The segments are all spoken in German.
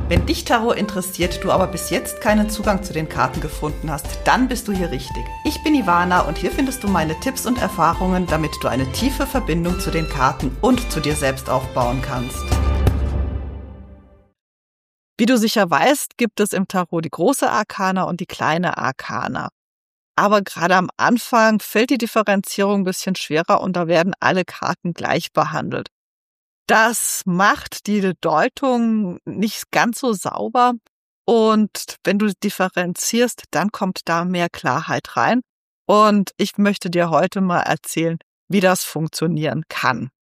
Wenn dich Tarot interessiert, du aber bis jetzt keinen Zugang zu den Karten gefunden hast, dann bist du hier richtig. Ich bin Ivana und hier findest du meine Tipps und Erfahrungen, damit du eine tiefe Verbindung zu den Karten und zu dir selbst aufbauen kannst. Wie du sicher weißt, gibt es im Tarot die große Arkana und die kleine Arkana. Aber gerade am Anfang fällt die Differenzierung ein bisschen schwerer und da werden alle Karten gleich behandelt. Das macht die Deutung nicht ganz so sauber und wenn du differenzierst, dann kommt da mehr Klarheit rein. Und ich möchte dir heute mal erzählen, wie das funktionieren kann.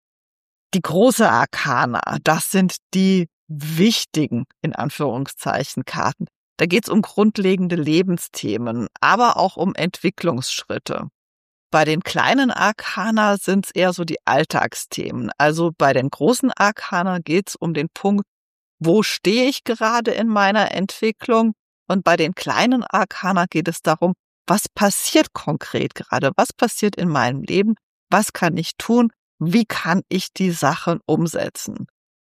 Die große Arkana, das sind die wichtigen, in Anführungszeichen, Karten. Da geht es um grundlegende Lebensthemen, aber auch um Entwicklungsschritte. Bei den kleinen Arkana sind es eher so die Alltagsthemen. Also bei den großen Arkana geht es um den Punkt, wo stehe ich gerade in meiner Entwicklung? Und bei den kleinen Arkana geht es darum, was passiert konkret gerade? Was passiert in meinem Leben? Was kann ich tun? Wie kann ich die Sachen umsetzen?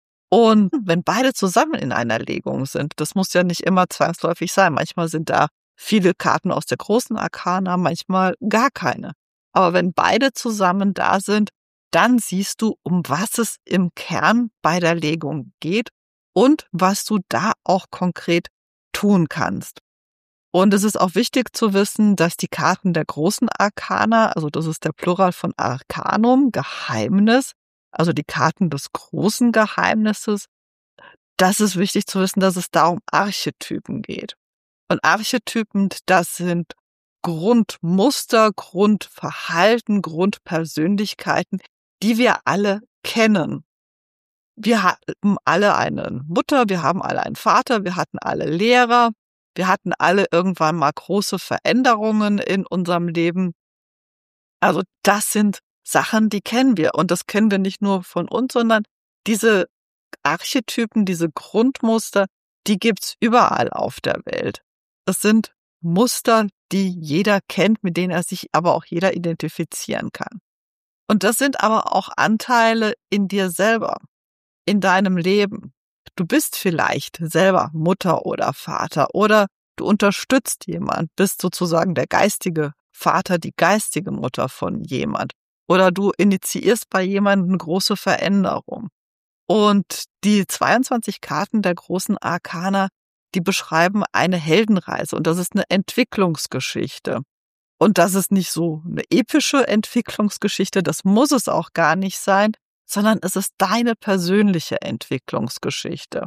Und wenn beide zusammen in einer Legung sind, das muss ja nicht immer zwangsläufig sein. Manchmal sind da viele Karten aus der großen Arkana, manchmal gar keine. Aber wenn beide zusammen da sind, dann siehst du, um was es im Kern bei der Legung geht und was du da auch konkret tun kannst. Und es ist auch wichtig zu wissen, dass die Karten der großen Arkana, also das ist der Plural von Arcanum, Geheimnis, also die Karten des großen Geheimnisses, das ist wichtig zu wissen, dass es da um Archetypen geht. Und Archetypen, das sind Grundmuster, Grundverhalten, Grundpersönlichkeiten, die wir alle kennen. Wir haben alle eine Mutter, wir haben alle einen Vater, wir hatten alle Lehrer, wir hatten alle irgendwann mal große Veränderungen in unserem Leben. Also das sind Sachen, die kennen wir. Und das kennen wir nicht nur von uns, sondern diese Archetypen, diese Grundmuster, die gibt's überall auf der Welt. Es sind Muster, die jeder kennt, mit denen er sich aber auch jeder identifizieren kann. Und das sind aber auch Anteile in dir selber, in deinem Leben. Du bist vielleicht selber Mutter oder Vater oder du unterstützt jemand, bist sozusagen der geistige Vater, die geistige Mutter von jemand. Oder du initiierst bei jemandem eine große Veränderung. Und die 22 Karten der großen Arkana, die beschreiben eine Heldenreise und das ist eine Entwicklungsgeschichte. Und das ist nicht so eine epische Entwicklungsgeschichte, das muss es auch gar nicht sein, sondern es ist deine persönliche Entwicklungsgeschichte.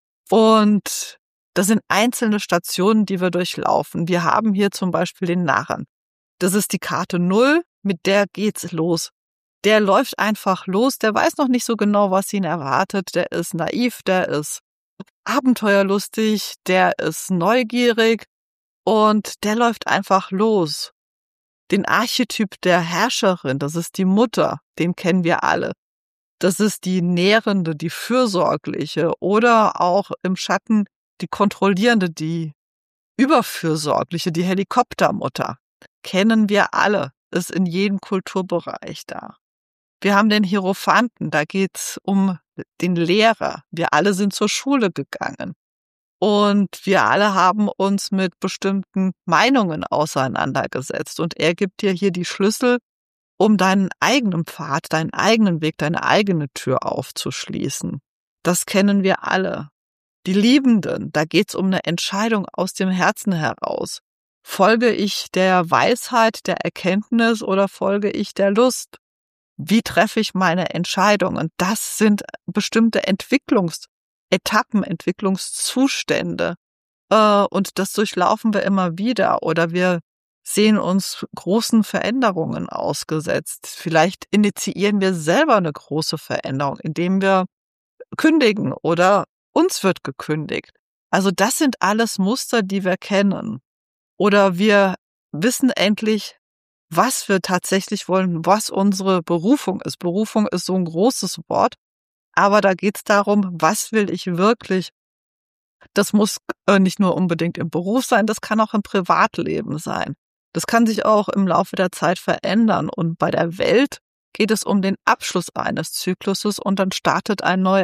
Und das sind einzelne Stationen, die wir durchlaufen. Wir haben hier zum Beispiel den Narren. Das ist die Karte 0, mit der geht's los. Der läuft einfach los, der weiß noch nicht so genau, was ihn erwartet, der ist naiv, der ist abenteuerlustig, der ist neugierig und der läuft einfach los. Den Archetyp der Herrscherin, das ist die Mutter, den kennen wir alle. Das ist die Nährende, die Fürsorgliche oder auch im Schatten die Kontrollierende, die Überfürsorgliche, die Helikoptermutter. Kennen wir alle, ist in jedem Kulturbereich da. Wir haben den Hierophanten, da geht's um den Lehrer. Wir alle sind zur Schule gegangen. Und wir alle haben uns mit bestimmten Meinungen auseinandergesetzt. Und er gibt dir hier die Schlüssel, um deinen eigenen Pfad, deinen eigenen Weg, deine eigene Tür aufzuschließen. Das kennen wir alle. Die Liebenden, da geht's um eine Entscheidung aus dem Herzen heraus. Folge ich der Weisheit, der Erkenntnis oder folge ich der Lust? Wie treffe ich meine Entscheidungen? Das sind bestimmte Entwicklungsetappen, Entwicklungszustände. Und das durchlaufen wir immer wieder. Oder wir sehen uns großen Veränderungen ausgesetzt. Vielleicht initiieren wir selber eine große Veränderung, indem wir kündigen oder uns wird gekündigt. Also das sind alles Muster, die wir kennen. Oder wir wissen endlich, was wir tatsächlich wollen, was unsere Berufung ist. Berufung ist so ein großes Wort, aber da geht es darum, was will ich wirklich. Das muss nicht nur unbedingt im Beruf sein, das kann auch im Privatleben sein. Das kann sich auch im Laufe der Zeit verändern. Und bei der Welt geht es um den Abschluss eines Zykluses und dann startet ein neuer.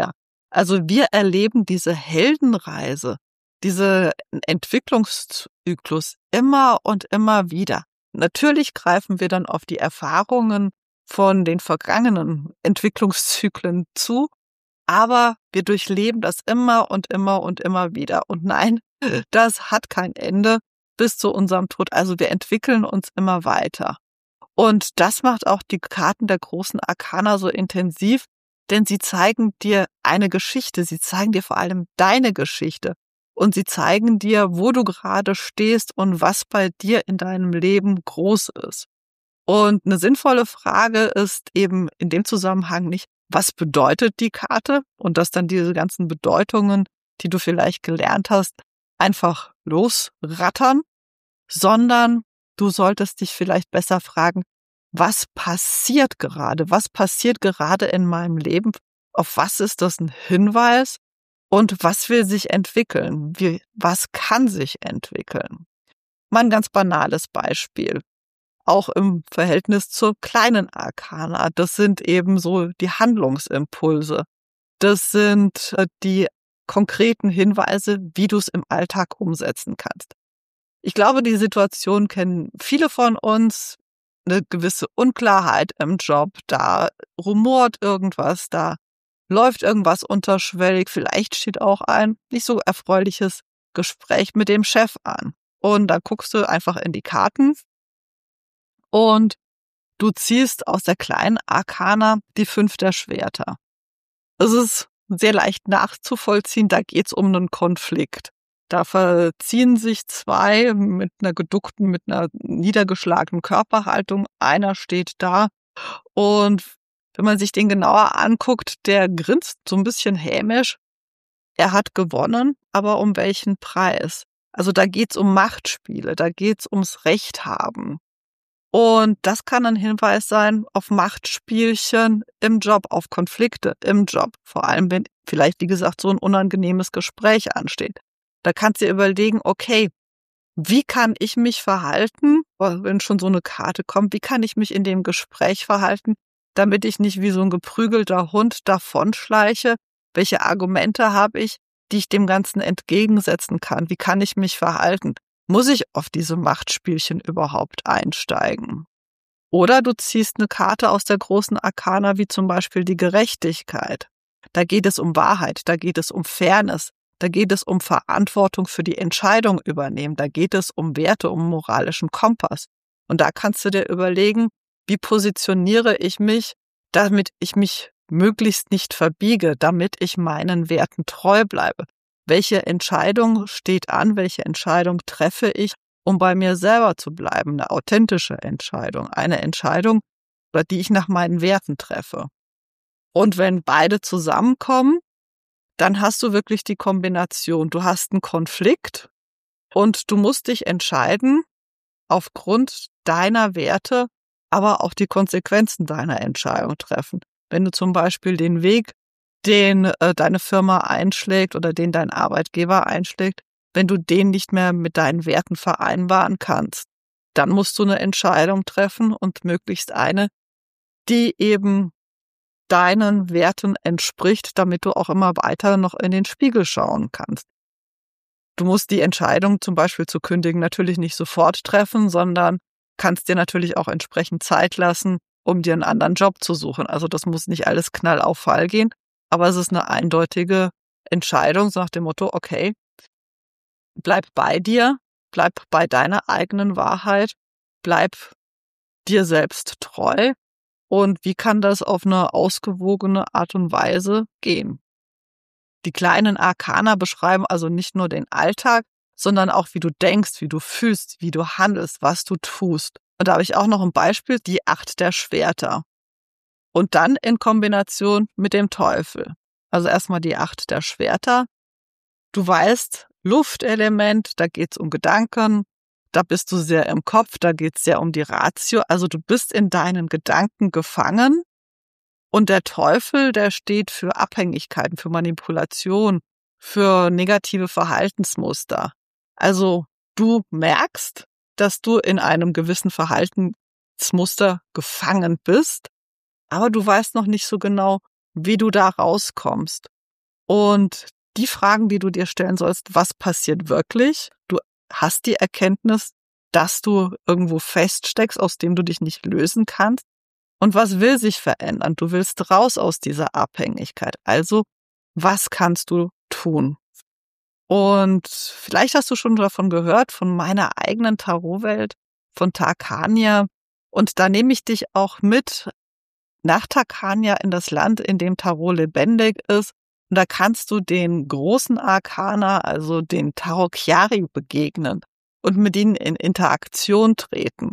Also wir erleben diese Heldenreise, diese Entwicklungszyklus immer und immer wieder. Natürlich greifen wir dann auf die Erfahrungen von den vergangenen Entwicklungszyklen zu, aber wir durchleben das immer und immer und immer wieder. Und nein, das hat kein Ende bis zu unserem Tod. Also wir entwickeln uns immer weiter. Und das macht auch die Karten der großen Arkana so intensiv, denn sie zeigen dir eine Geschichte. Sie zeigen dir vor allem deine Geschichte. Und sie zeigen dir, wo du gerade stehst und was bei dir in deinem Leben groß ist. Und eine sinnvolle Frage ist eben in dem Zusammenhang nicht, was bedeutet die Karte? Und dass dann diese ganzen Bedeutungen, die du vielleicht gelernt hast, einfach losrattern, sondern du solltest dich vielleicht besser fragen, was passiert gerade? Was passiert gerade in meinem Leben? Auf was ist das ein Hinweis? Und was will sich entwickeln? Was kann sich entwickeln? Mal ein ganz banales Beispiel. Auch im Verhältnis zur kleinen Arkana. Das sind eben so die Handlungsimpulse. Das sind die konkreten Hinweise, wie du es im Alltag umsetzen kannst. Ich glaube, die Situation kennen viele von uns. Eine gewisse Unklarheit im Job. Da rumort irgendwas, da läuft irgendwas unterschwellig. Vielleicht steht auch ein nicht so erfreuliches Gespräch mit dem Chef an. Und dann guckst du einfach in die Karten und du ziehst aus der kleinen Arkana die 5 der Schwerter. Es ist sehr leicht nachzuvollziehen, da geht's um einen Konflikt. Da verziehen sich 2 mit einer geduckten, mit einer niedergeschlagenen Körperhaltung. Einer steht da und wenn man sich den genauer anguckt, der grinst so ein bisschen hämisch. Er hat gewonnen, aber um welchen Preis? Also da geht's um Machtspiele, da geht's ums Recht haben. Und das kann ein Hinweis sein auf Machtspielchen im Job, auf Konflikte im Job. Vor allem, wenn vielleicht, wie gesagt, so ein unangenehmes Gespräch ansteht. Da kannst du dir überlegen, okay, wie kann ich mich verhalten, wenn schon so eine Karte kommt, wie kann ich mich in dem Gespräch verhalten, damit ich nicht wie so ein geprügelter Hund davonschleiche? Welche Argumente habe ich, die ich dem Ganzen entgegensetzen kann? Wie kann ich mich verhalten? Muss ich auf diese Machtspielchen überhaupt einsteigen? Oder du ziehst eine Karte aus der großen Arkana, wie zum Beispiel die Gerechtigkeit. Da geht es um Wahrheit, da geht es um Fairness, da geht es um Verantwortung für die Entscheidung übernehmen, da geht es um Werte, um moralischen Kompass. Und da kannst du dir überlegen, wie positioniere ich mich, damit ich mich möglichst nicht verbiege, damit ich meinen Werten treu bleibe. Welche Entscheidung steht an, welche Entscheidung treffe ich, um bei mir selber zu bleiben? Eine authentische Entscheidung, eine Entscheidung, die ich nach meinen Werten treffe. Und wenn beide zusammenkommen, dann hast du wirklich die Kombination. Du hast einen Konflikt und du musst dich entscheiden aufgrund deiner Werte, aber auch die Konsequenzen deiner Entscheidung treffen. Wenn du zum Beispiel den Weg, den deine Firma einschlägt oder den dein Arbeitgeber einschlägt, wenn du den nicht mehr mit deinen Werten vereinbaren kannst, dann musst du eine Entscheidung treffen und möglichst eine, die eben deinen Werten entspricht, damit du auch immer weiter noch in den Spiegel schauen kannst. Du musst die Entscheidung zum Beispiel zu kündigen natürlich nicht sofort treffen, sondern kannst dir natürlich auch entsprechend Zeit lassen, um dir einen anderen Job zu suchen. Also das muss nicht alles knall auf Fall gehen, aber es ist eine eindeutige Entscheidung so nach dem Motto, okay, bleib bei dir, bleib bei deiner eigenen Wahrheit, bleib dir selbst treu. Und wie kann das auf eine ausgewogene Art und Weise gehen? Die kleinen Arkana beschreiben also nicht nur den Alltag, sondern auch, wie du denkst, wie du fühlst, wie du handelst, was du tust. Und da habe ich auch noch ein Beispiel, die 8 der Schwerter. Und dann in Kombination mit dem Teufel. Also erstmal die 8 der Schwerter. Du weißt, Luftelement, da geht's um Gedanken, da bist du sehr im Kopf, da geht's sehr um die Ratio. Also du bist in deinen Gedanken gefangen. Und der Teufel, der steht für Abhängigkeiten, für Manipulation, für negative Verhaltensmuster. Also du merkst, dass du in einem gewissen Verhaltensmuster gefangen bist, aber du weißt noch nicht so genau, wie du da rauskommst. Und die Fragen, die du dir stellen sollst, was passiert wirklich? Du hast die Erkenntnis, dass du irgendwo feststeckst, aus dem du dich nicht lösen kannst. Und was will sich verändern? Du willst raus aus dieser Abhängigkeit. Also, was kannst du tun? Und vielleicht hast du schon davon gehört, von meiner eigenen Tarotwelt, von Tarkania. Und da nehme ich dich auch mit nach Tarkania in das Land, in dem Tarot lebendig ist. Und da kannst du den großen Arkana, also den Tarot Chiari, begegnen und mit ihnen in Interaktion treten.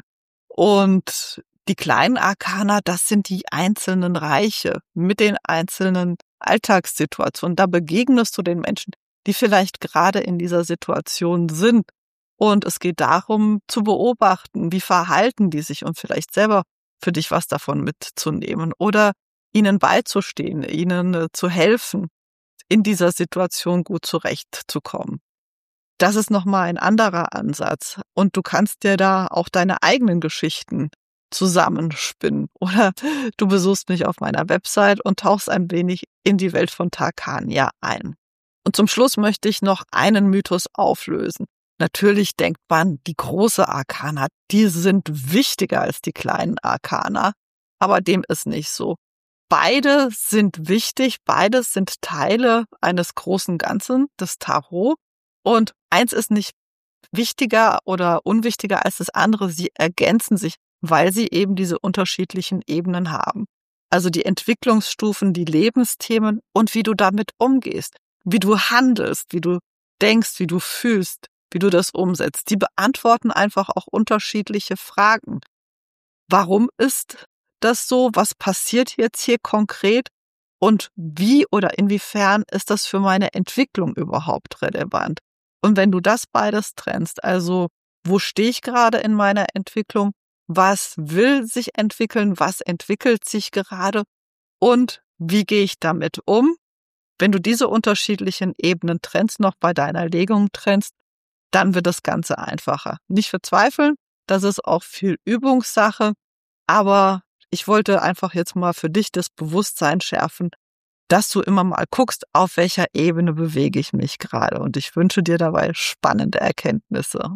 Und die kleinen Arkana, das sind die einzelnen Reiche mit den einzelnen Alltagssituationen. Da begegnest du den Menschen, die vielleicht gerade in dieser Situation sind. Und es geht darum, zu beobachten, wie verhalten die sich und vielleicht selber für dich was davon mitzunehmen oder ihnen beizustehen, ihnen zu helfen, in dieser Situation gut zurechtzukommen. Das ist nochmal ein anderer Ansatz. Und du kannst dir da auch deine eigenen Geschichten zusammenspinnen. Oder du besuchst mich auf meiner Website und tauchst ein wenig in die Welt von Tarkania ein. Und zum Schluss möchte ich noch einen Mythos auflösen. Natürlich denkt man, die große Arkana, die sind wichtiger als die kleinen Arkana. Aber dem ist nicht so. Beide sind wichtig, beides sind Teile eines großen Ganzen, des Tarot. Und eins ist nicht wichtiger oder unwichtiger als das andere. Sie ergänzen sich, weil sie eben diese unterschiedlichen Ebenen haben. Also die Entwicklungsstufen, die Lebensthemen und wie du damit umgehst, wie du handelst, wie du denkst, wie du fühlst, wie du das umsetzt. Die beantworten einfach auch unterschiedliche Fragen. Warum ist das so? Was passiert jetzt hier konkret? Und wie oder inwiefern ist das für meine Entwicklung überhaupt relevant? Und wenn du das beides trennst, also wo stehe ich gerade in meiner Entwicklung? Was will sich entwickeln? Was entwickelt sich gerade? Und wie gehe ich damit um? Wenn du diese unterschiedlichen Ebenen trennst, noch bei deiner Legung trennst, dann wird das Ganze einfacher. Nicht verzweifeln, das ist auch viel Übungssache, aber ich wollte einfach jetzt mal für dich das Bewusstsein schärfen, dass du immer mal guckst, auf welcher Ebene bewege ich mich gerade. Und ich wünsche dir dabei spannende Erkenntnisse.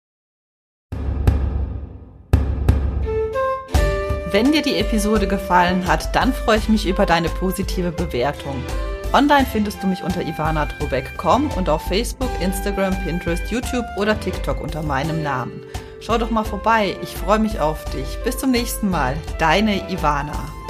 Wenn dir die Episode gefallen hat, dann freue ich mich über deine positive Bewertung. Online findest du mich unter ivanatrobeck.com und auf Facebook, Instagram, Pinterest, YouTube oder TikTok unter meinem Namen. Schau doch mal vorbei, ich freue mich auf dich. Bis zum nächsten Mal, deine Ivana.